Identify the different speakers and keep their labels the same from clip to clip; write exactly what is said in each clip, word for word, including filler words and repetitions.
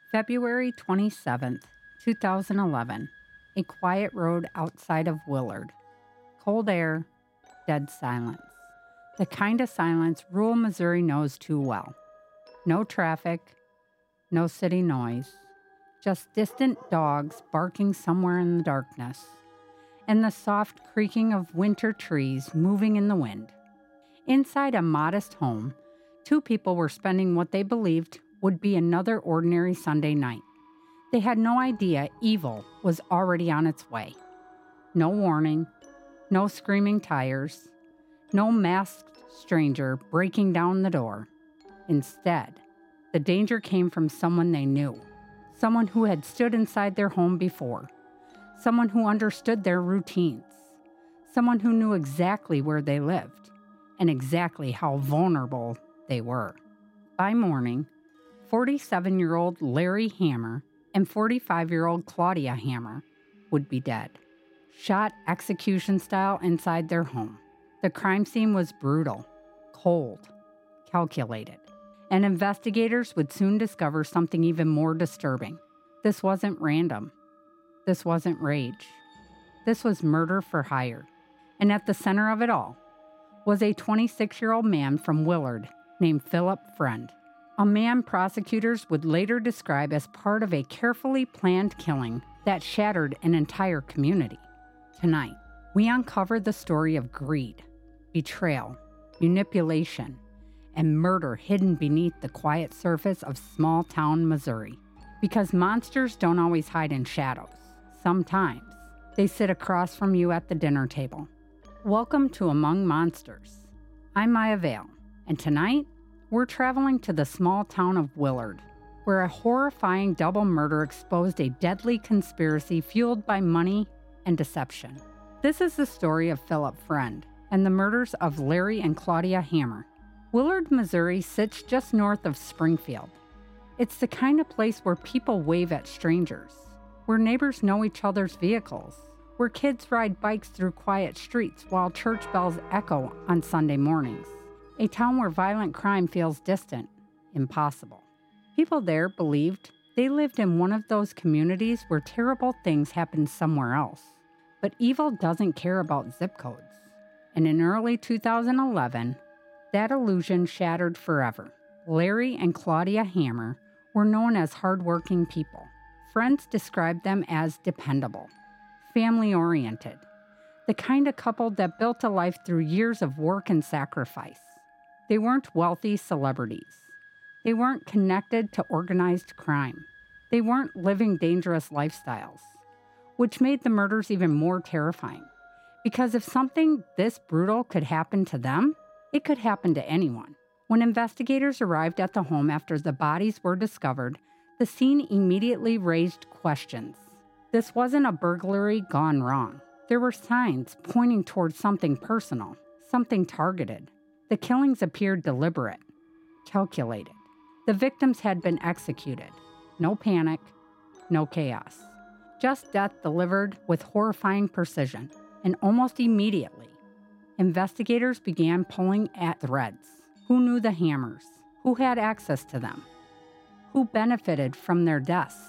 Speaker 1: February twenty-seventh, two thousand eleven. A quiet road outside of Willard. Cold air, dead silence. The kind of silence rural Missouri knows too well. No traffic, no city noise, just distant dogs barking somewhere in the darkness, and the soft creaking of winter trees moving in the wind. Inside a modest home, two people were spending what they believed would be another ordinary Sunday night. They had no idea evil was already on its way. No warning, no screaming tires, no masked stranger breaking down the door. Instead, the danger came from someone they knew, someone who had stood inside their home before, someone who understood their routines, someone who knew exactly where they lived and exactly how vulnerable they were. By morning, forty-seven-year-old Larry Hammer and forty-five-year-old Claudia Hammer would be dead, shot execution style inside their home. The crime scene was brutal, cold, calculated, and investigators would soon discover something even more disturbing. This wasn't random. This wasn't rage. This was murder for hire. And at the center of it all was a twenty-six-year-old man from Willard named Philip Friend. A man prosecutors would later describe as part of a carefully planned killing that shattered an entire community. Tonight, we uncover the story of greed, betrayal, manipulation, and murder hidden beneath the quiet surface of small-town Missouri. Because monsters don't always hide in shadows. Sometimes, they sit across from you at the dinner table. Welcome to Among Monsters. I'm Maya Vale, and tonight, we're traveling to the small town of Willard, where a horrifying double murder exposed a deadly conspiracy fueled by money and deception. This is the story of Philip Friend and the murders of Larry and Claudia Hammer. Willard, Missouri sits just north of Springfield. It's the kind of place where people wave at strangers, where neighbors know each other's vehicles, where kids ride bikes through quiet streets while church bells echo on Sunday mornings. A town where violent crime feels distant, impossible. People there believed they lived in one of those communities where terrible things happen somewhere else. But evil doesn't care about zip codes. And in early two thousand eleven, that illusion shattered forever. Larry and Claudia Hammer were known as hardworking people. Friends described them as dependable, family-oriented, the kind of couple that built a life through years of work and sacrifice. They weren't wealthy celebrities. They weren't connected to organized crime. They weren't living dangerous lifestyles, which made the murders even more terrifying. Because if something this brutal could happen to them, it could happen to anyone. When investigators arrived at the home after the bodies were discovered, the scene immediately raised questions. This wasn't a burglary gone wrong. There were signs pointing towards something personal, something targeted. The killings appeared deliberate, calculated. The victims had been executed. No panic, no chaos. Just death delivered with horrifying precision. And almost immediately, investigators began pulling at threads. Who knew the Hammers? Who had access to them? Who benefited from their deaths?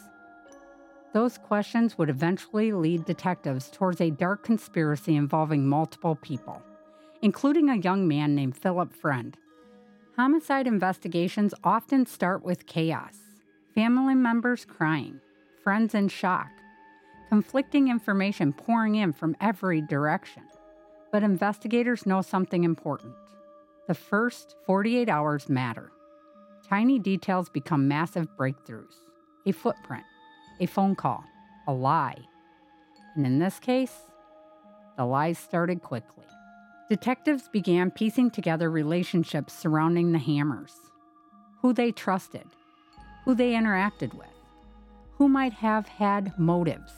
Speaker 1: Those questions would eventually lead detectives towards a dark conspiracy involving multiple people, including a young man named Philip Friend. Homicide investigations often start with chaos, family members crying, friends in shock, conflicting information pouring in from every direction. But investigators know something important. The first forty-eight hours matter. Tiny details become massive breakthroughs. A footprint, a phone call, a lie. And in this case, the lies started quickly. Detectives began piecing together relationships surrounding the Hammers. Who they trusted, who they interacted with, who might have had motives.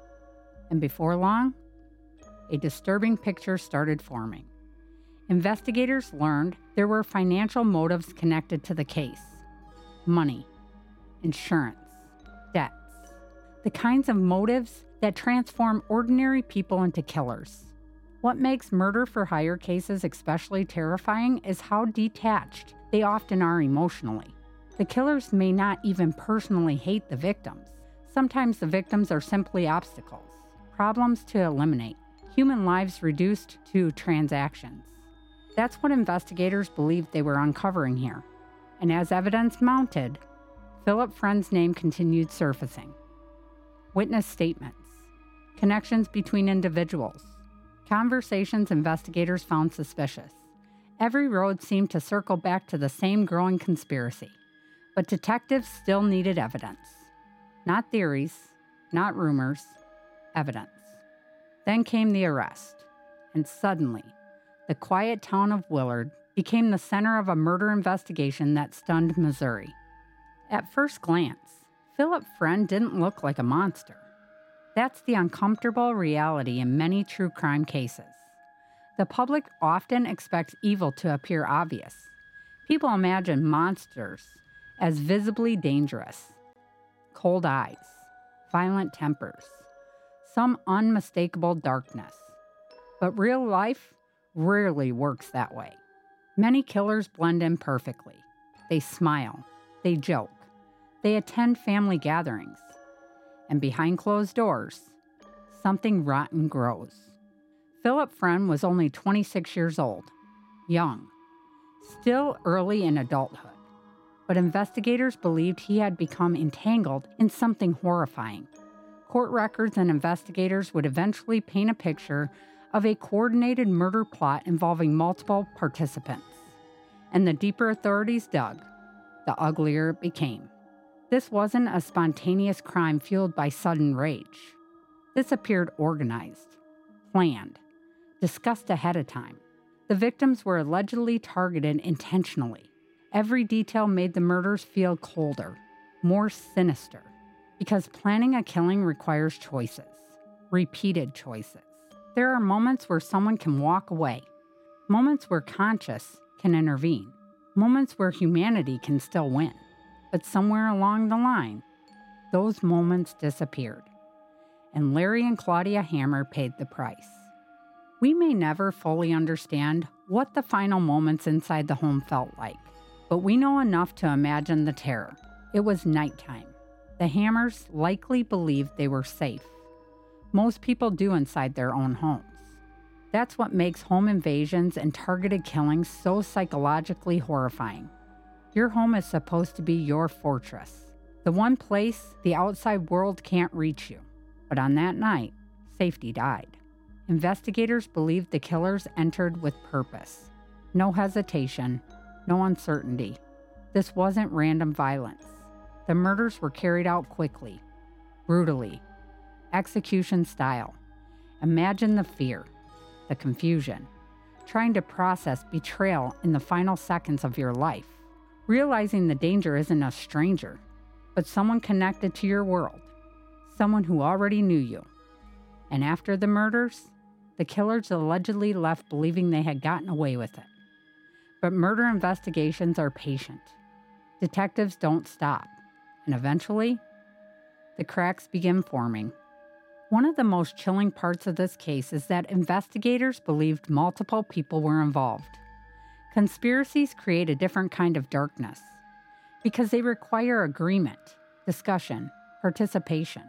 Speaker 1: And before long, a disturbing picture started forming. Investigators learned there were financial motives connected to the case. Money, insurance, debts. The kinds of motives that transform ordinary people into killers. What makes murder for hire cases especially terrifying is how detached they often are emotionally. The killers may not even personally hate the victims. Sometimes the victims are simply obstacles, problems to eliminate, human lives reduced to transactions. That's what investigators believed they were uncovering here. And as evidence mounted, Philip Friend's name continued surfacing. Witness statements, connections between individuals, conversations investigators found suspicious. Every road seemed to circle back to the same growing conspiracy. But detectives still needed evidence. Not theories, not rumors, evidence. Then came the arrest, and suddenly, the quiet town of Willard became the center of a murder investigation that stunned Missouri. At first glance, Philip Friend didn't look like a monster. That's the uncomfortable reality in many true crime cases. The public often expects evil to appear obvious. People imagine monsters as visibly dangerous. Cold eyes, violent tempers, some unmistakable darkness. But real life rarely works that way. Many killers blend in perfectly. They smile, they joke, they attend family gatherings. And behind closed doors, something rotten grows. Philip Friend was only twenty-six years old, young, still early in adulthood. But investigators believed he had become entangled in something horrifying. Court records and investigators would eventually paint a picture of a coordinated murder plot involving multiple participants. And the deeper authorities dug, the uglier it became. This wasn't a spontaneous crime fueled by sudden rage. This appeared organized, planned, discussed ahead of time. The victims were allegedly targeted intentionally. Every detail made the murders feel colder, more sinister, because planning a killing requires choices, repeated choices. There are moments where someone can walk away, moments where conscience can intervene, moments where humanity can still win. But somewhere along the line, those moments disappeared, and Larry and Claudia Hammer paid the price. We may never fully understand what the final moments inside the home felt like. But we know enough to imagine the terror. It was nighttime. The Hammers likely believed they were safe. Most people do inside their own homes. That's what makes home invasions and targeted killings so psychologically horrifying. Your home is supposed to be your fortress, the one place the outside world can't reach you. But on that night, safety died. Investigators believed the killers entered with purpose. No hesitation. No uncertainty. This wasn't random violence. The murders were carried out quickly, brutally, execution style. Imagine the fear, the confusion, trying to process betrayal in the final seconds of your life, realizing the danger isn't a stranger, but someone connected to your world, someone who already knew you. And after the murders, the killers allegedly left believing they had gotten away with it. But murder investigations are patient. Detectives don't stop. And eventually, the cracks begin forming. One of the most chilling parts of this case is that investigators believed multiple people were involved. Conspiracies create a different kind of darkness because they require agreement, discussion, participation.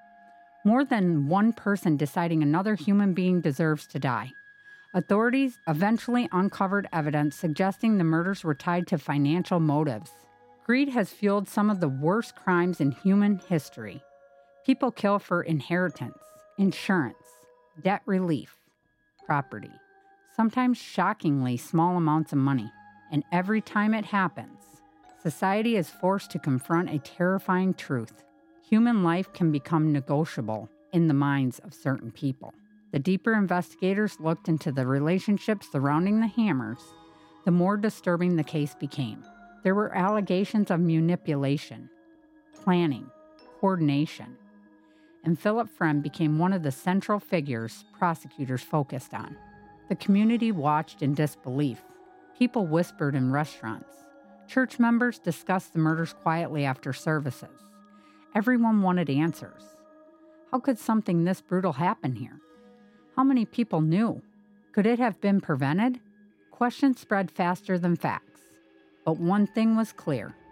Speaker 1: More than one person deciding another human being deserves to die. Authorities eventually uncovered evidence suggesting the murders were tied to financial motives. Greed has fueled some of the worst crimes in human history. People kill for inheritance, insurance, debt relief, property, sometimes shockingly small amounts of money. And every time it happens, society is forced to confront a terrifying truth. Human life can become negotiable in the minds of certain people. The deeper investigators looked into the relationships surrounding the Hammers, the more disturbing the case became. There were allegations of manipulation, planning, coordination, and Philip Friend became one of the central figures prosecutors focused on. The community watched in disbelief. People whispered in restaurants. Church members discussed the murders quietly after services. Everyone wanted answers. How could something this brutal happen here? How many people knew? Could it have been prevented? Questions spread faster than facts. But one thing was clear.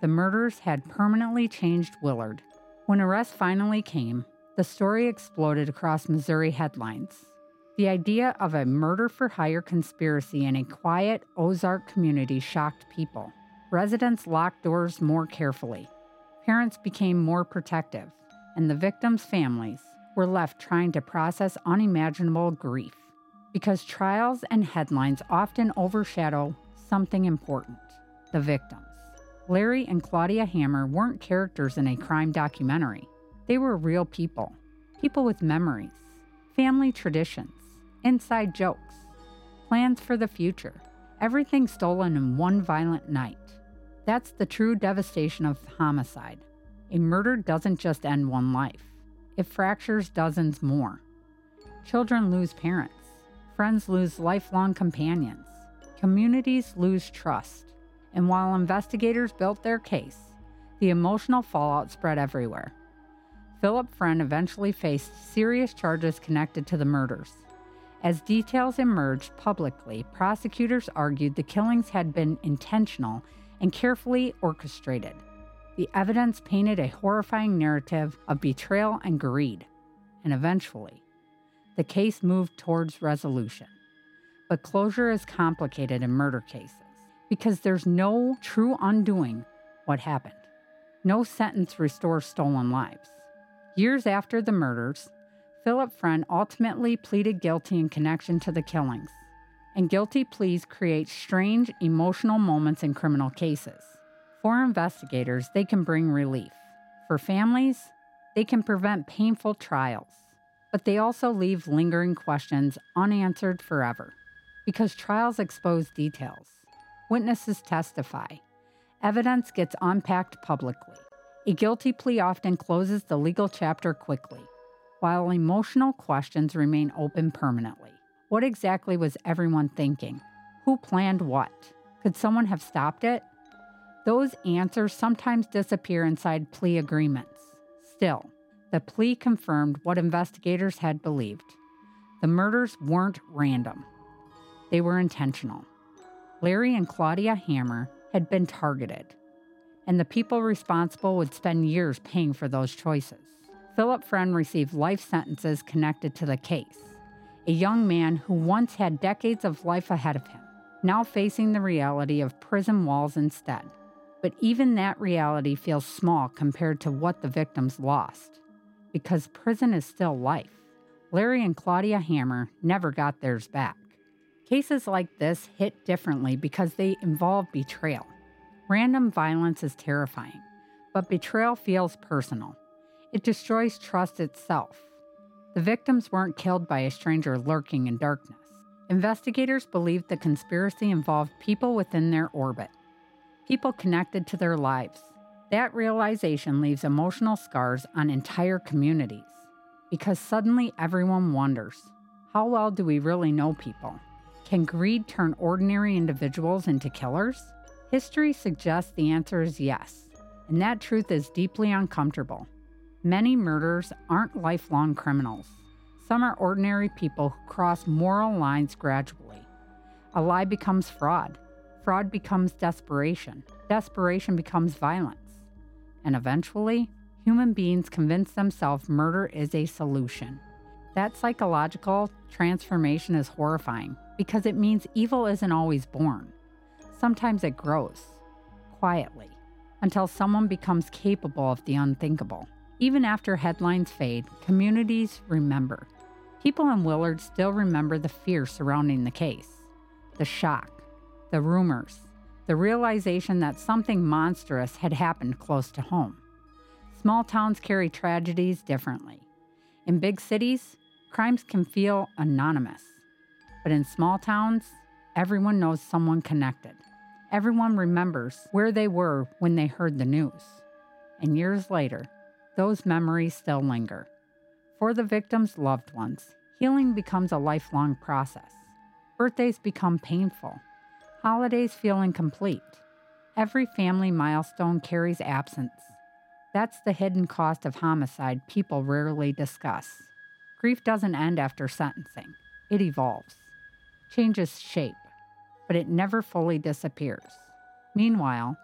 Speaker 1: The murders had permanently changed Willard. When arrest finally came, the story exploded across Missouri headlines. The idea of a murder-for-hire conspiracy in a quiet Ozark community shocked people. Residents locked doors more carefully. Parents became more protective, and the victims' families were left trying to process unimaginable grief. Because trials and headlines often overshadow something important: the victims. Larry and Claudia Hammer weren't characters in a crime documentary. They were real people. People with memories, family traditions, inside jokes, plans for the future. Everything stolen in one violent night. That's the true devastation of homicide. A murder doesn't just end one life. It fractures dozens more. Children lose parents. Friends lose lifelong companions. Communities lose trust. And while investigators built their case, the emotional fallout spread everywhere. Philip Friend eventually faced serious charges connected to the murders. As details emerged publicly, prosecutors argued the killings had been intentional and carefully orchestrated. The evidence painted a horrifying narrative of betrayal and greed, and eventually, the case moved towards resolution. But closure is complicated in murder cases because there's no true undoing what happened. No sentence restores stolen lives. Years after the murders, Philip Friend ultimately pleaded guilty in connection to the killings. And guilty pleas create strange, emotional moments in criminal cases. For investigators, they can bring relief. For families, they can prevent painful trials. But they also leave lingering questions unanswered forever. Because trials expose details. Witnesses testify. Evidence gets unpacked publicly. A guilty plea often closes the legal chapter quickly, while emotional questions remain open permanently. What exactly was everyone thinking? Who planned what? Could someone have stopped it? Those answers sometimes disappear inside plea agreements. Still, the plea confirmed what investigators had believed. The murders weren't random. They were intentional. Larry and Claudia Hammer had been targeted, and the people responsible would spend years paying for those choices. Philip Friend received life sentences connected to the case. A young man who once had decades of life ahead of him, now facing the reality of prison walls instead. But even that reality feels small compared to what the victims lost, because prison is still life. Larry and Claudia Hammer never got theirs back. Cases like this hit differently because they involve betrayal. Random violence is terrifying, but betrayal feels personal. It destroys trust itself. The victims weren't killed by a stranger lurking in darkness. Investigators believed the conspiracy involved people within their orbit, people connected to their lives. That realization leaves emotional scars on entire communities, because suddenly everyone wonders, how well do we really know people? Can greed turn ordinary individuals into killers? History suggests the answer is yes, and that truth is deeply uncomfortable. Many murderers aren't lifelong criminals. Some are ordinary people who cross moral lines gradually. A lie becomes fraud. Fraud becomes desperation. Desperation becomes violence. And eventually, human beings convince themselves murder is a solution. That psychological transformation is horrifying because it means evil isn't always born. Sometimes it grows, quietly, until someone becomes capable of the unthinkable. Even after headlines fade, communities remember. People in Willard still remember the fear surrounding the case, the shock, the rumors, the realization that something monstrous had happened close to home. Small towns carry tragedies differently. In big cities, crimes can feel anonymous. But in small towns, everyone knows someone connected. Everyone remembers where they were when they heard the news. And years later, those memories still linger. For the victims' loved ones, healing becomes a lifelong process. Birthdays become painful. Holidays feel incomplete. Every family milestone carries absence. That's the hidden cost of homicide people rarely discuss. Grief doesn't end after sentencing. It evolves, changes shape, but it never fully disappears. Meanwhile,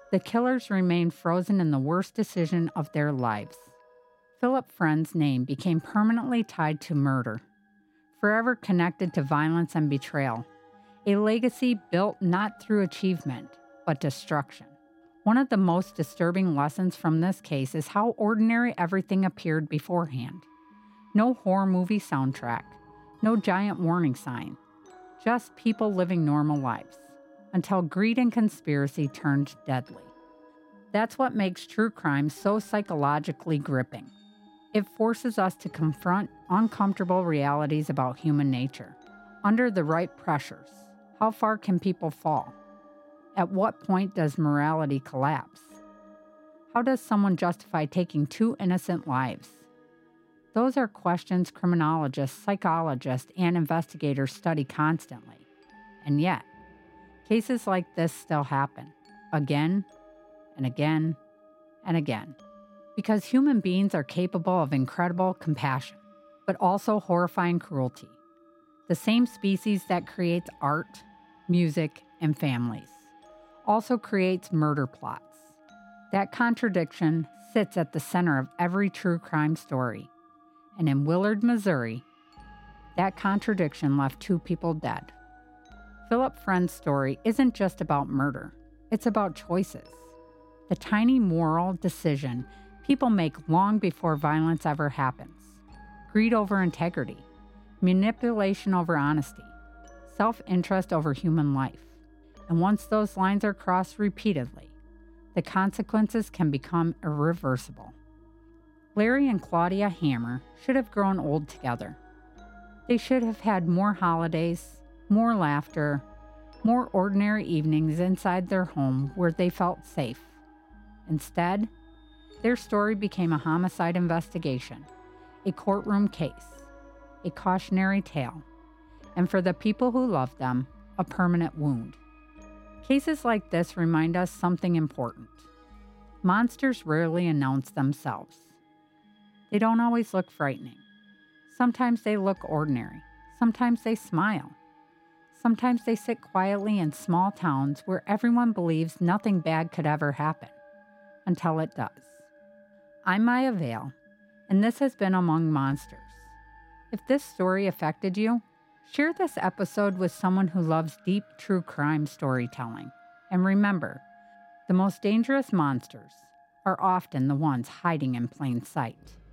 Speaker 1: The killers remained frozen in the worst decision of their lives. Philip Friend's name became permanently tied to murder, forever connected to violence and betrayal, a legacy built not through achievement, but destruction. One of the most disturbing lessons from this case is how ordinary everything appeared beforehand. No horror movie soundtrack, no giant warning sign, just people living normal lives, until greed and conspiracy turned deadly. That's what makes true crime so psychologically gripping. It forces us to confront uncomfortable realities about human nature. Under the right pressures, how far can people fall? At what point does morality collapse? How does someone justify taking two innocent lives? Those are questions criminologists, psychologists, and investigators study constantly. And yet, cases like this still happen, again and again and again. Because human beings are capable of incredible compassion, but also horrifying cruelty. The same species that creates art, music, and families also creates murder plots. That contradiction sits at the center of every true crime story. And in Willard, Missouri, that contradiction left two people dead. Philip Friend's story isn't just about murder, it's about choices. The tiny moral decision people make long before violence ever happens. Greed over integrity, manipulation over honesty, self-interest over human life. And once those lines are crossed repeatedly, the consequences can become irreversible. Larry and Claudia Hammer should have grown old together. They should have had more holidays, more laughter, more ordinary evenings inside their home where they felt safe. Instead, their story became a homicide investigation, a courtroom case, a cautionary tale, and for the people who loved them, a permanent wound. Cases like this remind us something important. Monsters rarely announce themselves. They don't always look frightening. Sometimes they look ordinary. Sometimes they smile. Sometimes they sit quietly in small towns where everyone believes nothing bad could ever happen, until it does. I'm Maya Vale, and this has been Among Monsters. If this story affected you, share this episode with someone who loves deep true crime storytelling. And remember, the most dangerous monsters are often the ones hiding in plain sight.